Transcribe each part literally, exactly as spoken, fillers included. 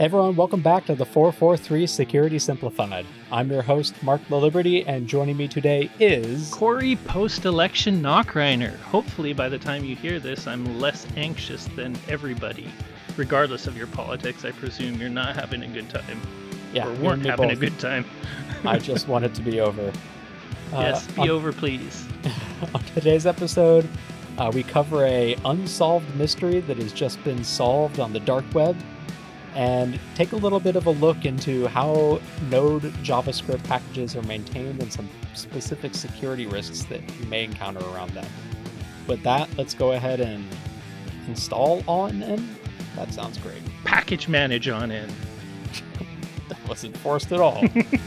Everyone, welcome back to the four four three Security Simplified. I'm your host, Mark the Liberty, and joining me today is... Corey post-election Knockreiner. Hopefully by the time you hear this, I'm less anxious than everybody. Regardless of your politics, I presume you're not having a good time. Yeah, or weren't having both. a good time. I just want it to be over. Yes, uh, be on, over, please. On today's episode, uh, we cover a unsolved mystery that has just been solved on the dark web, and take a little bit of a look into how Node JavaScript packages are maintained and some specific security risks that you may encounter around them. With that, let's go ahead and install on in. That sounds great. Package manage on in. That wasn't forced at all.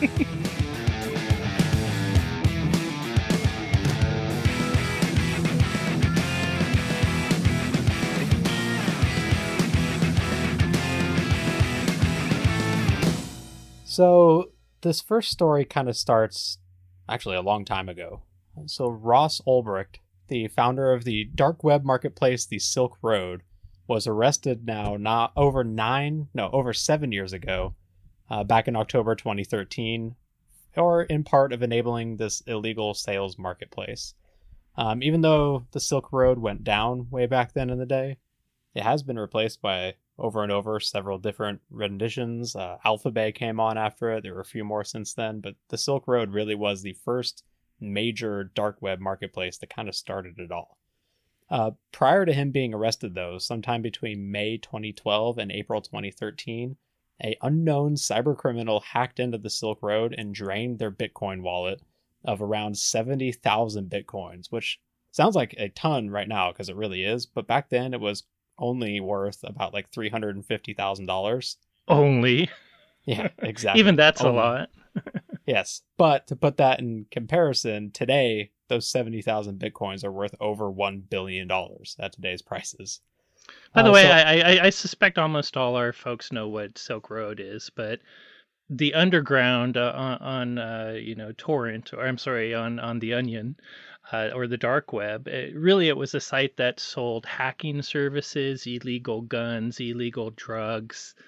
So this first story kind of starts actually a long time ago. So Ross Ulbricht, the founder of the dark web marketplace, the Silk Road, was arrested now not over nine, no, over seven years ago, uh, back in October twenty thirteen, or in part of enabling this illegal sales marketplace. Um, even though the Silk Road went down way back then in the day, it has been replaced by over and over several different renditions. Uh, Alphabay came on after it. There were a few more since then, but the Silk Road really was the first major dark web marketplace that kind of started it all. Uh, prior to him being arrested, though, sometime between May twenty twelve and April twenty thirteen, a unknown cybercriminal hacked into the Silk Road and drained their Bitcoin wallet of around seventy thousand Bitcoins, which sounds like a ton right now because it really is, but back then it was only worth about like three hundred fifty thousand dollars. Only. Yeah, exactly. Even that's only. a lot. Yes, but to put that in comparison, today, those seventy thousand Bitcoins are worth over one billion dollars at today's prices. By the uh, way, so... I, I, I suspect almost all our folks know what Silk Road is, but the underground uh, on, on uh, you know, Torrent, or I'm sorry, on, on the Onion, Uh, or the dark web, it, really it was a site that sold hacking services, illegal guns, illegal drugs,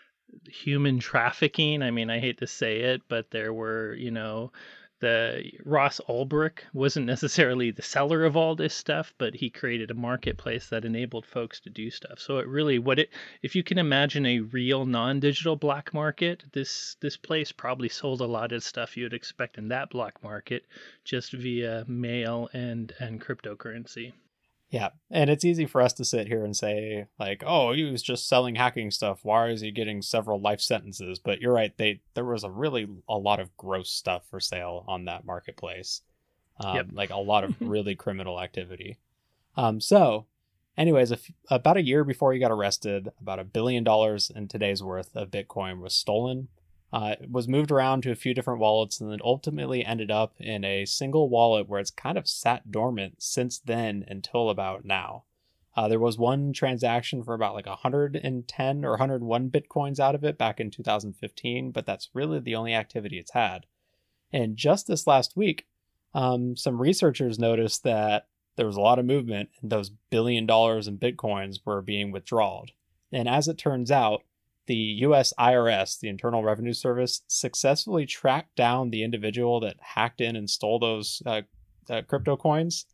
human trafficking. I mean, I hate to say it, but there were, you know, the Ross Ulbricht wasn't necessarily the seller of all this stuff, but he created a marketplace that enabled folks to do stuff. So it really, what it, if you can imagine a real non-digital black market, this this place probably sold a lot of stuff you'd expect in that black market, just via mail and and cryptocurrency. Yeah, and it's easy for us to sit here and say, like, oh, he was just selling hacking stuff. Why is he getting several life sentences? But you're right. They there was a really a lot of gross stuff for sale on that marketplace. Um, Yep. Like a lot of really criminal activity. Um, so, anyways, a f- about a year before he got arrested, about a billion dollars in today's worth of Bitcoin was stolen. Uh, it was moved around to a few different wallets and then ultimately ended up in a single wallet where it's kind of sat dormant since then until about now. Uh, there was one transaction for about like one hundred ten or one hundred one Bitcoins out of it back in two thousand fifteen, but that's really the only activity it's had. And just this last week, um, some researchers noticed that there was a lot of movement and those billion dollars in Bitcoins were being withdrawn. And as it turns out, the U S I R S, the Internal Revenue Service, successfully tracked down the individual that hacked in and stole those uh, uh, crypto coins.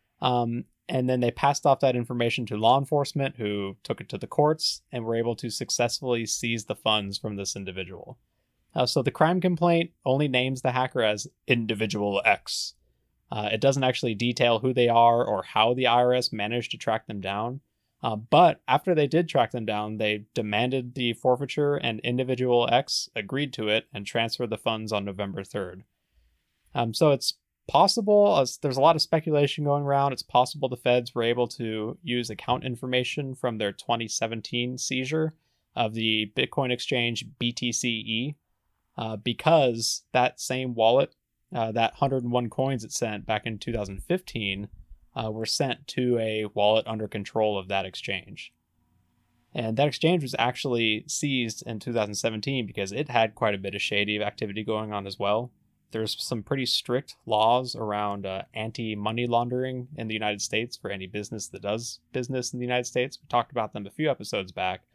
Um, and then they passed off that information to law enforcement, who took it to the courts and were able to successfully seize the funds from this individual. Uh, so the crime complaint only names the hacker as Individual X. Uh, it doesn't actually detail who they are or how the I R S managed to track them down. Uh, but after they did track them down, they demanded the forfeiture, and Individual X agreed to it and transferred the funds on November third. Um, so it's possible, uh, there's a lot of speculation going around, it's possible the feds were able to use account information from their twenty seventeen seizure of the Bitcoin exchange B T C E, uh, because that same wallet, uh, that one hundred one coins it sent back in two thousand fifteen, Uh, were sent to a wallet under control of that exchange. And that exchange was actually seized in two thousand seventeen because it had quite a bit of shady activity going on as well. There's some pretty strict laws around uh, anti-money laundering in the United States for any business that does business in the United States. We talked about them a few episodes back.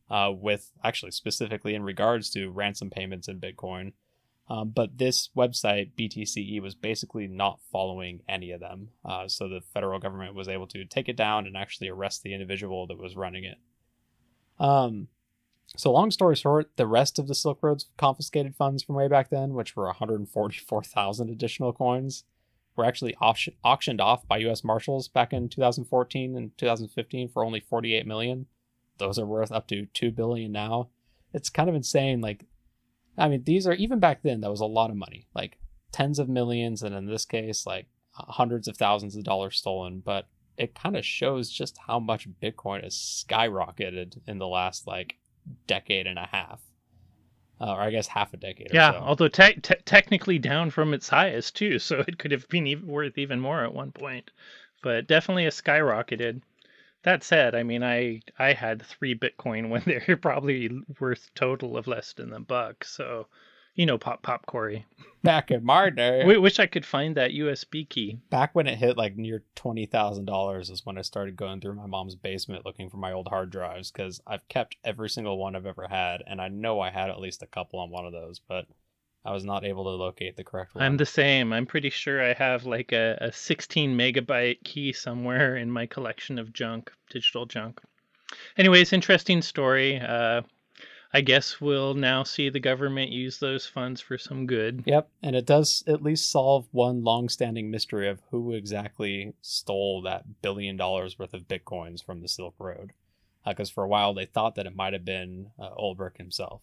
uh, with actually specifically in regards to ransom payments in Bitcoin. Um, but this website, B T C E, was basically not following any of them. Uh, so the federal government was able to take it down and actually arrest the individual that was running it. Um, so long story short, the rest of the Silk Road's confiscated funds from way back then, which were one hundred forty-four thousand additional coins, were actually auction- auctioned off by U S Marshals back in two thousand fourteen and two thousand fifteen for only forty-eight million. Those are worth up to two billion now. It's kind of insane. Like, I mean, these are, even back then, that was a lot of money, like tens of millions, and in this case, like hundreds of thousands of dollars stolen. But it kind of shows just how much Bitcoin has skyrocketed in the last like decade and a half, uh, or I guess half a decade. Yeah, or so. although te- te- technically down from its highest too, so it could have been even worth even more at one point. But definitely a skyrocketed. That said, I mean, I I had three Bitcoin when they're probably worth total of less than a buck. So, you know, pop pop Corey. Back in my day, W- wish I could find that U S B key. Back when it hit like near twenty thousand dollars is when I started going through my mom's basement looking for my old hard drives, because I've kept every single one I've ever had, and I know I had at least a couple on one of those, but I was not able to locate the correct one. I'm the same. I'm pretty sure I have like a, a sixteen megabyte key somewhere in my collection of junk, digital junk. Anyways, interesting story. Uh, I guess we'll now see the government use those funds for some good. Yep, and it does at least solve one long-standing mystery of who exactly stole that billion dollars worth of Bitcoins from the Silk Road. Because uh, for a while they thought that it might have been uh, Ulrich himself.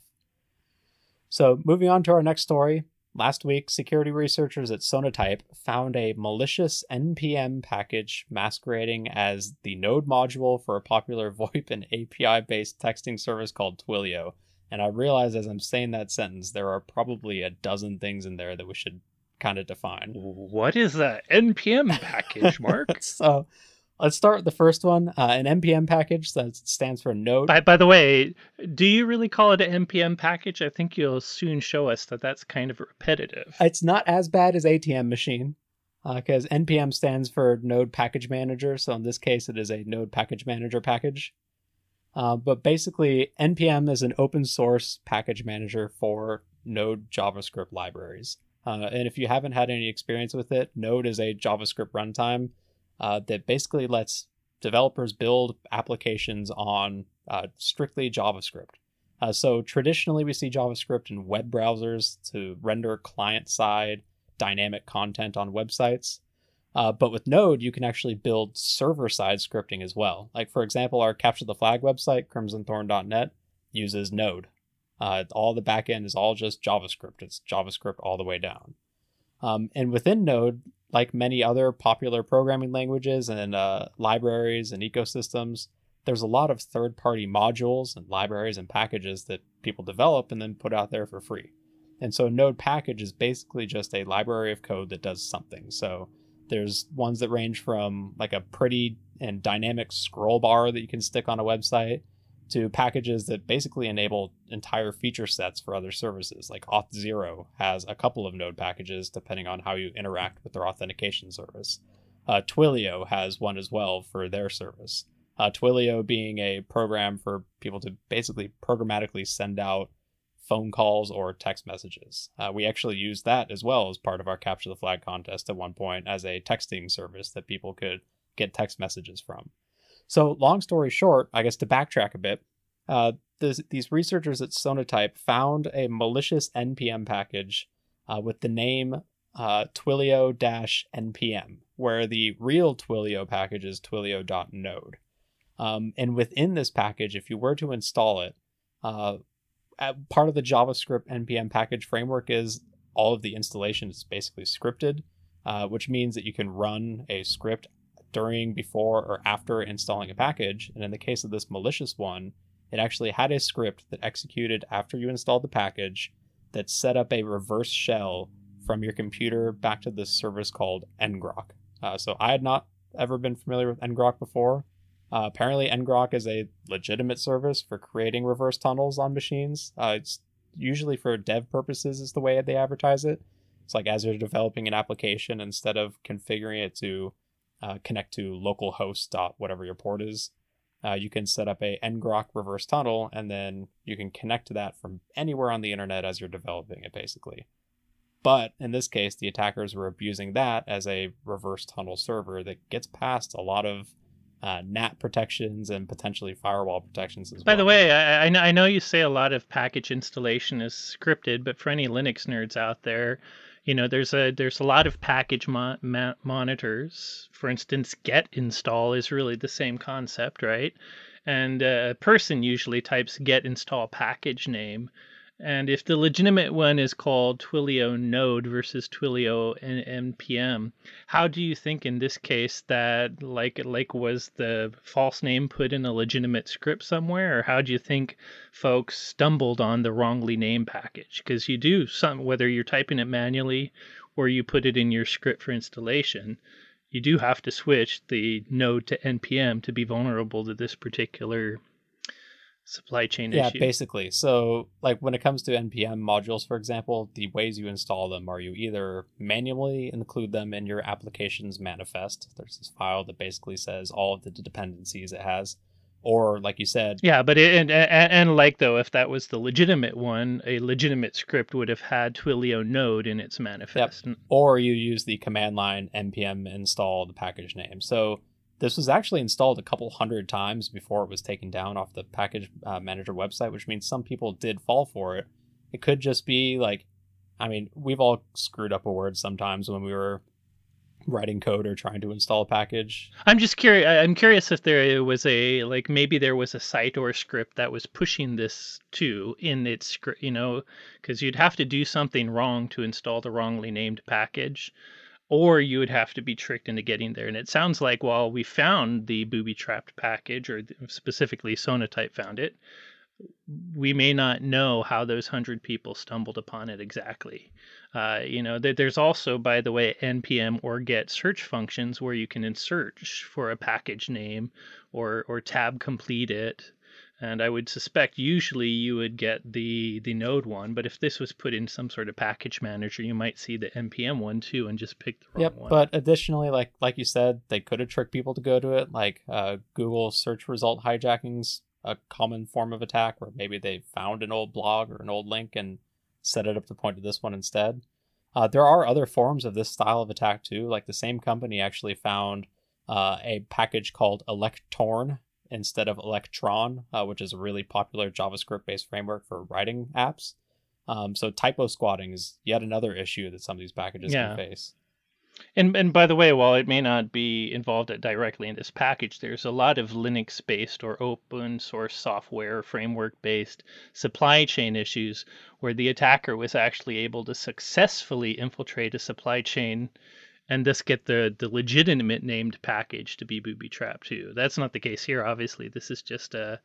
So moving on to our next story. Last week, security researchers at Sonatype found a malicious N P M package masquerading as the node module for a popular VoIP and A P I-based texting service called Twilio. And I realize as I'm saying that sentence, there are probably a dozen things in there that we should kind of define. What is that N P M package, Mark? So let's start with the first one. Uh, an N P M package that stands for node. By, by the way, do you really call it an N P M package? I think you'll soon show us that that's kind of repetitive. It's not as bad as A T M machine, because uh, N P M stands for Node Package Manager. So in this case, it is a Node Package Manager package. Uh, but basically, N P M is an open source package manager for Node JavaScript libraries. Uh, and if you haven't had any experience with it, Node is a JavaScript runtime uh, that basically lets developers build applications on uh, strictly JavaScript. Uh, so traditionally, we see JavaScript in web browsers to render client-side dynamic content on websites. Uh, but with Node, you can actually build server-side scripting as well. Like, for example, our Capture the Flag website, crimson thorn dot net, uses Node. Uh, all the backend is all just JavaScript. It's JavaScript all the way down. Um, and within Node, like many other popular programming languages and uh, libraries and ecosystems, there's a lot of third-party modules and libraries and packages that people develop and then put out there for free. And so Node package is basically just a library of code that does something. So there's ones that range from like a pretty and dynamic scroll bar that you can stick on a website to packages that basically enable entire feature sets for other services. Like Auth0 has a couple of Node packages depending on how you interact with their authentication service. Uh, Twilio has one as well for their service. Uh, Twilio being a program for people to basically programmatically send out phone calls or text messages. Uh, we actually used that as well as part of our Capture the Flag contest at one point as a texting service that people could get text messages from. So long story short, I guess to backtrack a bit, uh, this, these researchers at Sonatype found a malicious N P M package uh, with the name uh, Twilio-N P M, where the real Twilio package is twilio dot node. Um, and within this package, if you were to install it, uh, part of the JavaScript N P M package framework is all of the installation is basically scripted, uh, which means that you can run a script during, before, or after installing a package. And in the case of this malicious one, it actually had a script that executed after you installed the package that set up a reverse shell from your computer back to this service called ngrok. Uh, so I had not ever been familiar with ngrok before. Uh, apparently, ngrok is a legitimate service for creating reverse tunnels on machines. Uh, it's usually for dev purposes is the way they advertise it. It's like as you're developing an application, instead of configuring it to uh, connect to localhost dot whatever your port is, uh, you can set up a ngrok reverse tunnel, and then you can connect to that from anywhere on the internet as you're developing it, basically. But in this case, the attackers were abusing that as a reverse tunnel server that gets past a lot of uh, N A T protections and potentially firewall protections as By well. the way, I, I kn- I know you say a lot of package installation is scripted, but for any Linux nerds out there, you know, there's a there's a lot of package mo- ma- monitors. For instance, get install is really the same concept, right? And uh, a person usually types get install package name. And if the legitimate one is called Twilio Node versus Twilio N- npm, how do you think in this case that like like was the false name put in a legitimate script somewhere, or how do you think folks stumbled on the wrongly named package? Because you do some, whether you're typing it manually or you put it in your script for installation, you do have to switch the node to npm to be vulnerable to this particular supply chain Yeah, issue. basically. So, like when it comes to N P M modules, for example, the ways you install them are you either manually include them in your application's manifest. There's this file that basically says all of the dependencies it has. Or, like you said, Yeah, but it, and, and and like though, if that was the legitimate one, a legitimate script would have had Twilio Node in its yep. manifest. Or you use the command line npm install the package name. So this was actually installed a couple hundred times before it was taken down off the package uh, manager website, which means some people did fall for it. It could just be like, I mean, we've all screwed up a word sometimes when we were writing code or trying to install a package. I'm just curious. I'm curious if there was a like maybe there was a site or a script that was pushing this too in its script, you know, because you'd have to do something wrong to install the wrongly named package, or you would have to be tricked into getting there. And it sounds like while we found the booby trapped package, or specifically Sonatype found it, we may not know how those hundred people stumbled upon it exactly. Uh, you know, there, there's also, by the way, npm or get search functions where you can search for a package name or or tab complete it. And I would suspect usually you would get the the node one, but if this was put in some sort of package manager, you might see the npm one too and just pick the wrong Yep, one. but additionally, like like you said, they could have tricked people to go to it. Like uh, Google search result hijacking's a common form of attack, where maybe they found an old blog or an old link and set it up to point to this one instead. Uh, there are other forms of this style of attack too. Like the same company actually found uh, a package called Electorn instead of Electron, uh, which is a really popular JavaScript-based framework for writing apps. Um, so typo squatting is yet another issue that some of these packages Yeah. can face. And and by the way, while it may not be involved directly in this package, there's a lot of Linux-based or open source software framework-based supply chain issues where the attacker was actually able to successfully infiltrate a supply chain and thus get the, the legitimate named package to be booby-trapped too. That's not the case here, obviously. This is just a,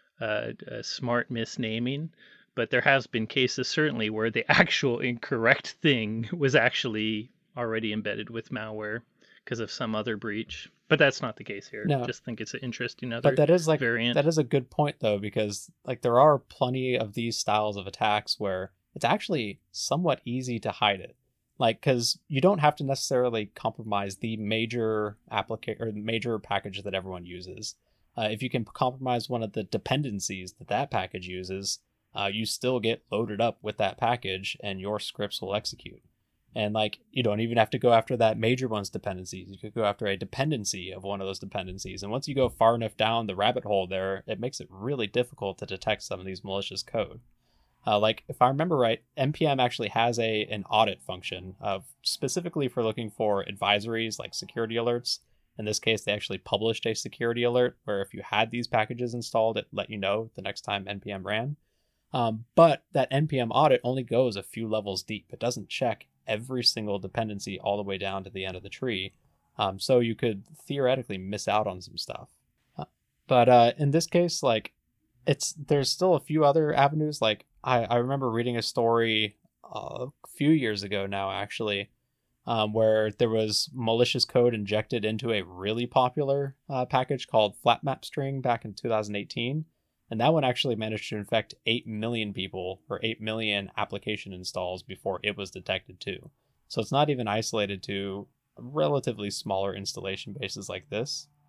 a, a smart misnaming. But there has been cases certainly where the actual incorrect thing was actually already embedded with malware because of some other breach. But that's not the case here. No. Just think it's an interesting other But that is like variant. that is a good point though, because like there are plenty of these styles of attacks where it's actually somewhat easy to hide it. Like, because you don't have to necessarily compromise the major applica- or major package that everyone uses. Uh, if you can compromise one of the dependencies that that package uses, uh, you still get loaded up with that package and your scripts will execute. And like, you don't even have to go after that major one's dependencies. You could go after a dependency of one of those dependencies. And once you go far enough down the rabbit hole there, it makes it really difficult to detect some of these malicious code. Uh, like, if I remember right, npm actually has a an audit function of specifically for looking for advisories like security alerts. In this case, they actually published a security alert where if you had these packages installed, it let you know the next time npm ran. Um, but that npm audit only goes a few levels deep. It doesn't check every single dependency all the way down to the end of the tree. Um, so you could theoretically miss out on some stuff. Uh, but uh, in this case, like, it's there's still a few other avenues. Like I, I remember reading a story uh, a few years ago now, actually, um, where there was malicious code injected into a really popular uh, package called FlatMapString back in two thousand eighteen. And that one actually managed to infect eight million people or eight million application installs before it was detected too. So it's not even isolated to relatively smaller installation bases like this.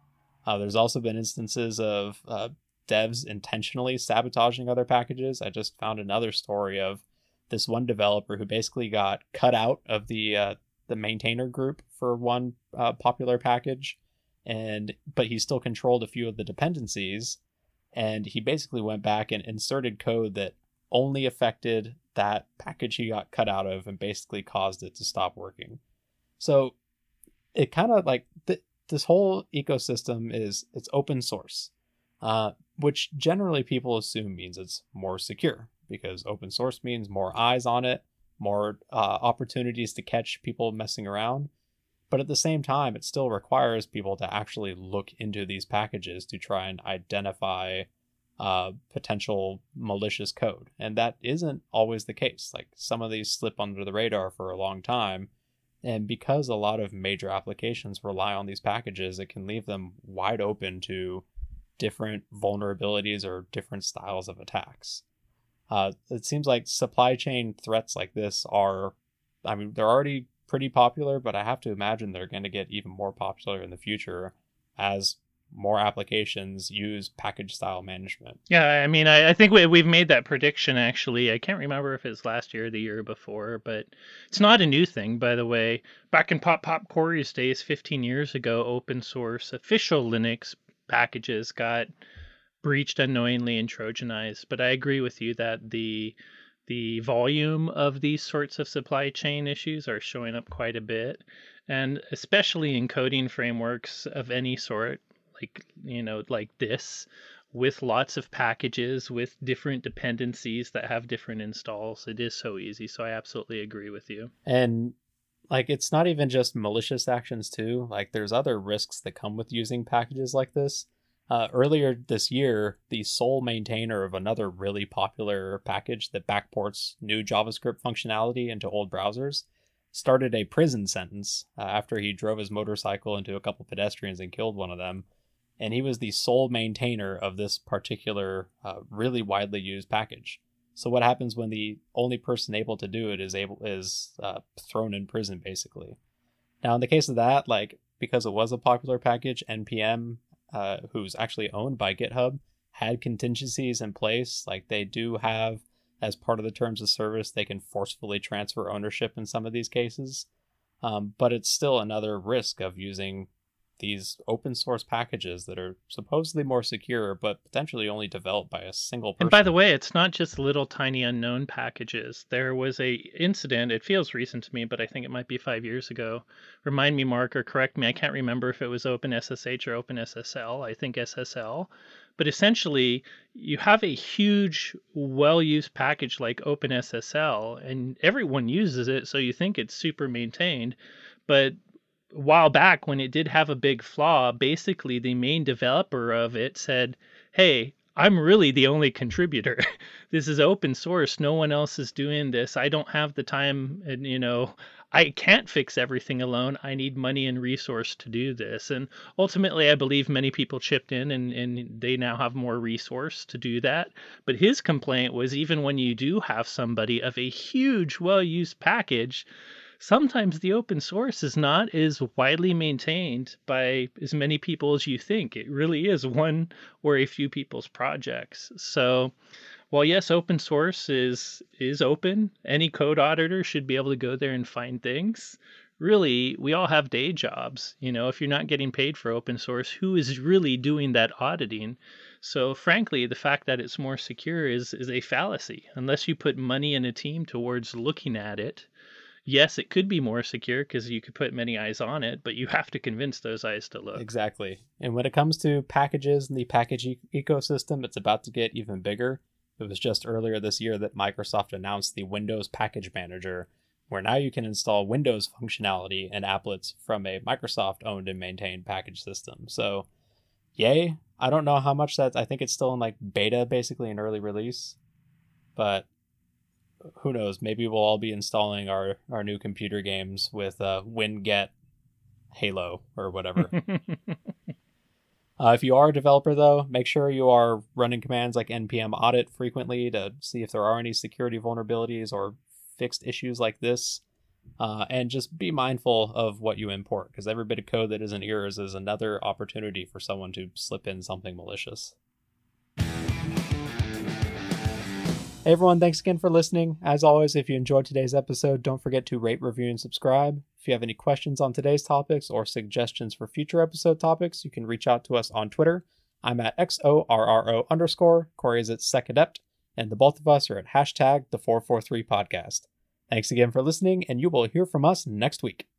Uh, there's also been instances of uh, devs intentionally sabotaging other packages. I just found another story of this one developer who basically got cut out of the uh, the maintainer group for one uh, popular package, and but he still controlled a few of the dependencies, and he basically went back and inserted code that only affected that package he got cut out of and basically caused it to stop working. So it kind of like th- this whole ecosystem is it's open source, uh, which generally people assume means it's more secure, because open source means more eyes on it, more uh, opportunities to catch people messing around. But at the same time, it still requires people to actually look into these packages to try and identify uh, potential malicious code. And that isn't always the case. Like, some of these slip under the radar for a long time. And because a lot of major applications rely on these packages, it can leave them wide open to different vulnerabilities or different styles of attacks. Uh, it seems like supply chain threats like this are, I mean, they're already pretty popular, but I have to imagine they're going to get even more popular in the future as more applications use package style management. Yeah, I mean, I, I think we, we've made that prediction, actually. I can't remember if it's last year or the year before, but it's not a new thing, by the way. Back in Pop Pop Corey's days, fifteen years ago, open source official Linux packages got breached unknowingly and Trojanized. But I agree with you that the the volume of these sorts of supply chain issues are showing up quite a bit, and especially in coding frameworks of any sort, like, you know, like this, with lots of packages with different dependencies that have different installs. It is so easy. So I absolutely agree with you. And like, it's not even just malicious actions too. Like, there's other risks that come with using packages like this. Uh, earlier this year, the sole maintainer of another really popular package that backports new JavaScript functionality into old browsers started a prison sentence uh, after he drove his motorcycle into a couple pedestrians and killed one of them. And he was the sole maintainer of this particular uh, really widely used package. So what happens when the only person able to do it is able is uh, thrown in prison, basically? Now, in the case of that, like, because it was a popular package, N P M, uh, who's actually owned by GitHub, had contingencies in place. Like, they do have, as part of the terms of service, they can forcefully transfer ownership in some of these cases. Um, but it's still another risk of using these open source packages that are supposedly more secure, but potentially only developed by a single person. And by the way, it's not just little tiny unknown packages. There was a incident, it feels recent to me, but I think it might be five years ago. Remind me, Mark, or correct me, I can't remember if it was OpenSSH or OpenSSL. I think S S L. But essentially, you have a huge, well-used package like OpenSSL, and everyone uses it, so you think it's super maintained. But a while back, when it did have a big flaw, basically the main developer of it said, hey, I'm really the only contributor. This is open source. No one else is doing this. I don't have the time, and, you know, I can't fix everything alone. I need money and resource to do this. And ultimately, I believe many people chipped in, and, and they now have more resource to do that. But his complaint was, even when you do have somebody of a huge, well-used package, sometimes the open source is not as widely maintained by as many people as you think. It really is one or a few people's projects. So while yes, open source is is open, any code auditor should be able to go there and find things. Really, we all have day jobs. You know, if you're not getting paid for open source, who is really doing that auditing? So frankly, the fact that it's more secure is is a fallacy. Unless you put money and a team towards looking at it, yes, it could be more secure because you could put many eyes on it, but you have to convince those eyes to look. Exactly. And when it comes to packages and the package e- ecosystem, it's about to get even bigger. It was just earlier this year that Microsoft announced the Windows Package Manager, where now you can install Windows functionality and applets from a Microsoft-owned and maintained package system. So, yay. I don't know how much that, I think it's still in like beta, basically, in early release. But who knows? Maybe we'll all be installing our, our new computer games with uh, WinGet Halo or whatever. uh, if you are a developer, though, make sure you are running commands like npm audit frequently to see if there are any security vulnerabilities or fixed issues like this. Uh, and just be mindful of what you import, because every bit of code that isn't yours is another opportunity for someone to slip in something malicious. Hey everyone, thanks again for listening. As always, if you enjoyed today's episode, don't forget to rate, review, and subscribe. If you have any questions on today's topics or suggestions for future episode topics, you can reach out to us on Twitter. I'm at X O R R O underscore, Corey is at SecAdept, and the both of us are at hashtag the four four three podcast. Thanks again for listening, and you will hear from us next week.